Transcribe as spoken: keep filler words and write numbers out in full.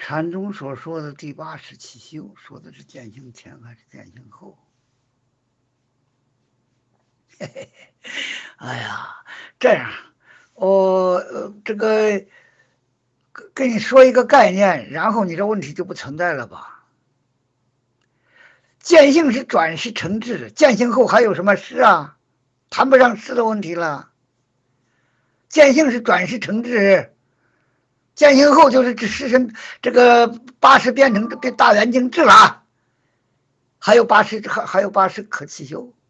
禅宗所说的第八识起修，说的是见性前还是见性后？嘿嘿嘿，哎呀，这样，我、呃、这个跟你说一个概念，然后你这问题就不存在了吧？见性是转识成智，见性后还有什么识啊？谈不上识的问题了。见性是转识成智，见性后就是指识成这个八识变成这个大圆镜智了。还有八识，还还有八识可起修。